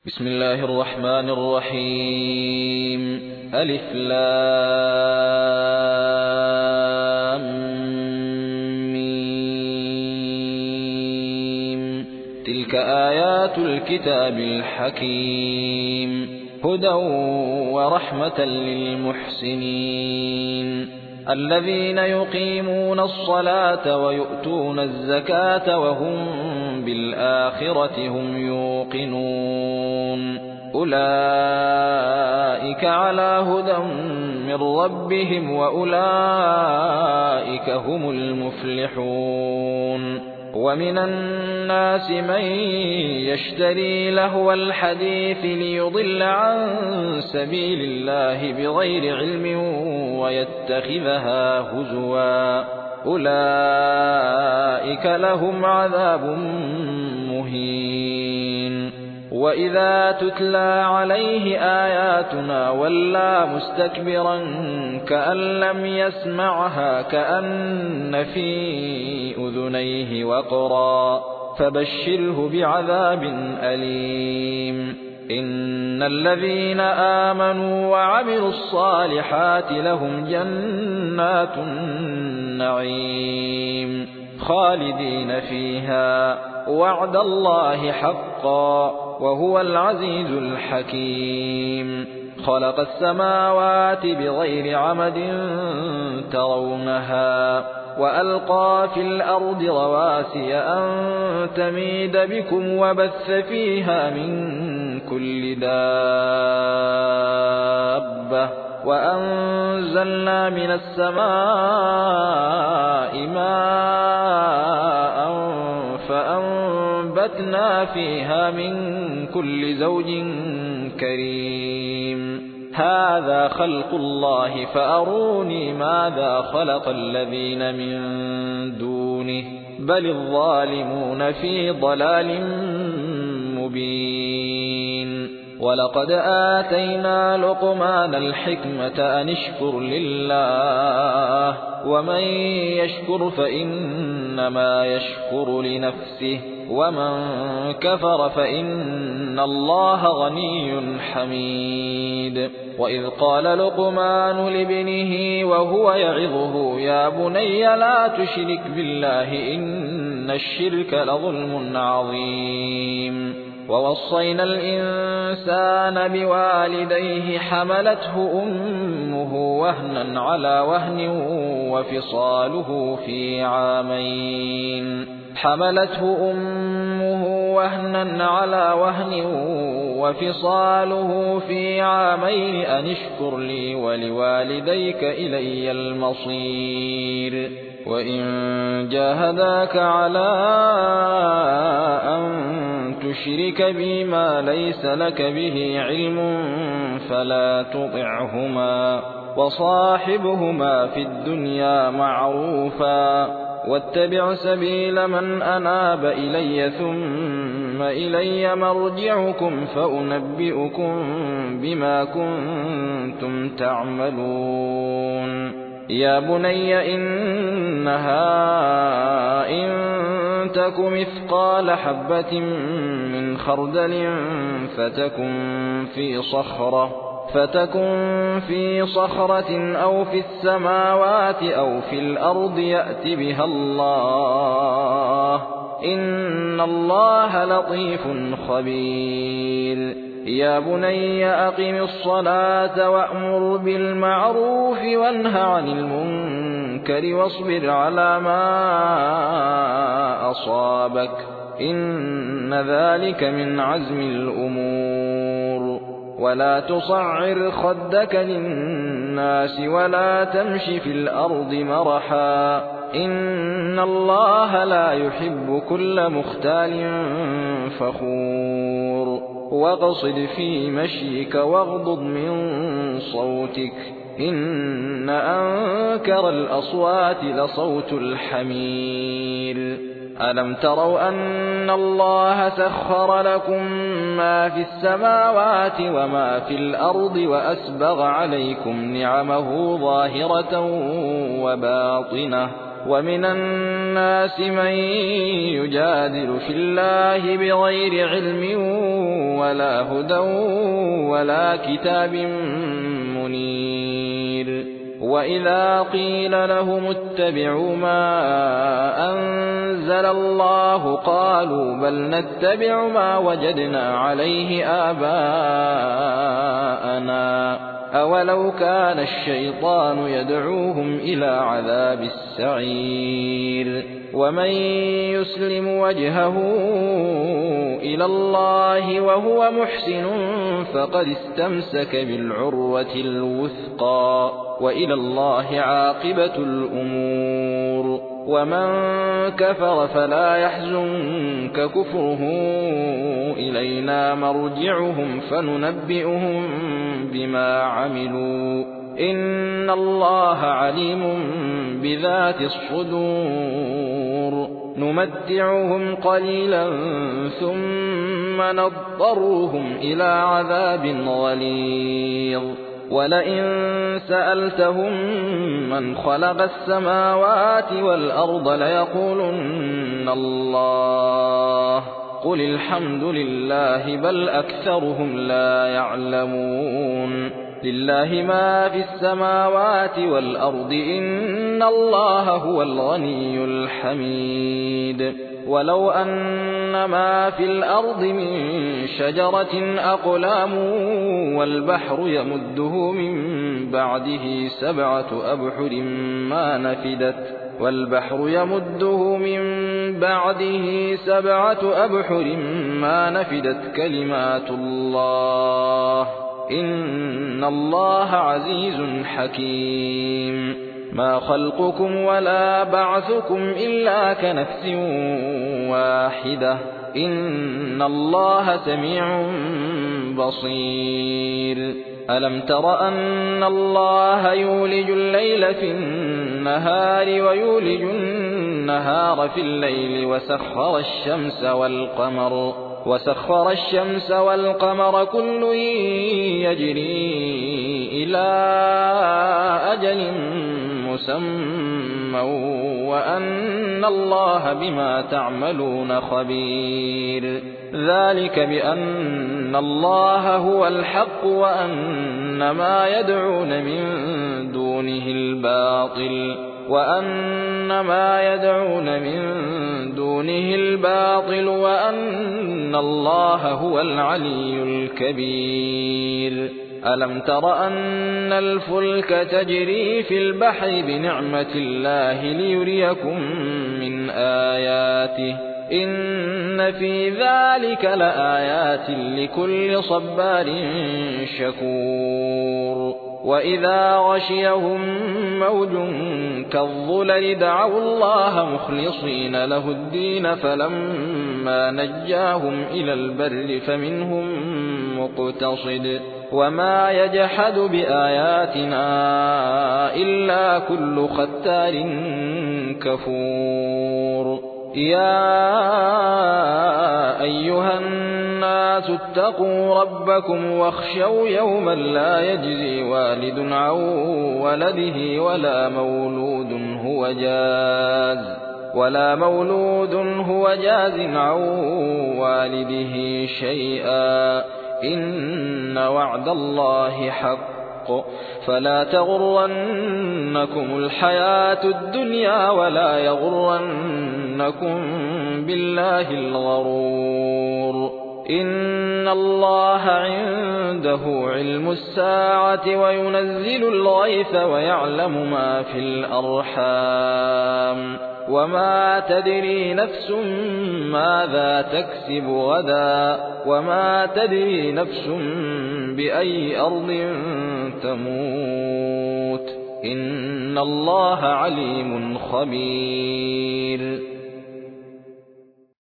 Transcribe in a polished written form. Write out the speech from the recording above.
بسم الله الرحمن الرحيم. ألف لام ميم. تلك آيات الكتاب الحكيم، هدى ورحمة للمحسنين الذين يقيمون الصلاة ويؤتون الزكاة وهم بالآخرة هم يوقنون. أولئك على هدى من ربهم وأولئك هم المفلحون. ومن الناس من يشتري لهو الحديث ليضل عن سبيل الله بغير علم ويتخذها هزوا، أولئك لهم عذاب مهين. وإذا تتلى عليه آياتنا ولى مستكبرا كأن لم يسمعها كأن في أذنيه وقرا، فبشره بعذاب أليم. إن الذين آمنوا وعملوا الصالحات لهم جنات النعيم خالدين فيها، وعد الله حقا وهو العزيز الحكيم. خلق السماوات بغير عمد ترونها وألقى في الأرض رواسي أن تميد بكم وبث فيها من كل دابة، وأنزلنا من السماء ماء فأنبتنا فيها من كل زوج كريم. هذا خلق الله فأروني ماذا خلق الذين من دونه، بل الظالمون في ضلال مبين. ولقد آتينا لقمان الحكمة أن اشكر لله، ومن يشكر فإنما يشكر لنفسه، ومن كفر فإن الله غني حميد. وإذ قال لقمان لابنه وهو يعظه يا بني لا تشرك بالله إن الشرك لظلم عظيم. ووصينا الإنسان بوالديه حملته أمه وهنا على وهن وفصاله في عامين أن اشكر لي ولوالديك إلي المصير. وإن جاهداك على أن تشرك بي ما ليس لك به علم فلا تطعهما، وصاحبهما في الدنيا معروفا، واتبع سبيل من أناب إلي ثم إلي مرجعكم فأنبئكم بما كنتم تعملون. يا بني إنها إن تك مثقال حبة من خردل فتكن في صخرة أو في السماوات أو في الأرض يأت بها الله، إن الله لطيف خبير. يا بني أقم الصلاة وأمر بالمعروف وانه عن المنكر واصبر على ما أصابك، إن ذلك من عزم الأمور. ولا تصعر خدك للناس ولا تمش في الأرض مرحا، إن الله لا يحب كل مختال فخور. واقصد في مشيك واغضض من صوتك، إن أنكر الأصوات لصوت الحمير. ألم تروا أن الله سخر لكم ما في السماوات وما في الأرض وأسبغ عليكم نعمه ظاهرة وباطنة، ومن الناس من يجادل في الله بغير علم ولا هدى ولا كتاب منير. وإذا قيل لهم اتبعوا ما أنزل الله قالوا بل نتبع ما وجدنا عليه آباءنا أولو كان الشيطان يدعوهم إلى عذاب السعير. ومن يسلم وجهه إلى الله وهو محسن فقد استمسك بالعروة الوثقى وإلى الله عاقبة الأمور. ومن كفر فلا يحزنك كفره إلينا مرجعهم فننبئهم بما عملوا إن الله عليم بذات الصدور. نمتعهم قليلا ثم نضطرهم إلى عذاب غليظ. ولئن سألتهم من خلق السماوات والأرض ليقولن الله قل الحمد لله بل أكثرهم لا يعلمون. لله ما في السماوات والأرض إن الله هو الغني الحميد. ولو أن ما في الأرض من شجرة أقلام والبحر يمده من بعده سبعة أبحر ما نفدت كلمات الله إن الله عزيز حكيم. ما خلقكم ولا بعثكم إلا كنفس واحدة إن الله سميع بصير. ألم تر أن الله يولج الليل في النهار ويولج النهار في الليل وسخر الشمس والقمر كل يجري إلى أجل مسمى وأن الله بما تعملون خبير. ذلك بأن الله هو الحق وأن ما يدعون من دونه الباطل وأن الله هو العلي الكبير. ألم تر أن الفلك تجري في البحر بنعمة الله ليريكم من آياته إن في ذلك لآيات لكل صبار شكور. وإذا غشيهم موج كالظلل دعوا الله مخلصين له الدين فلما نجاهم إلى البر فمنهم مقتصد وما يجحد بآياتنا إلا كل ختار كفور. يا أيها الناس اتقوا ربكم واخشوا يوما لا يجزي والد عن ولده ولا مولود هو جاز عن والده شيئا إن وعد الله حق فلا تغرنكم الحياة الدنيا ولا يغرنكم بالله الغرور. إن الله عنده علم الساعة وينزل الغيث ويعلم ما في الأرحام وما تدري نفس ماذا تكسب غدا وما تدري نفس بأي أرض تموت إن الله عليم خبير.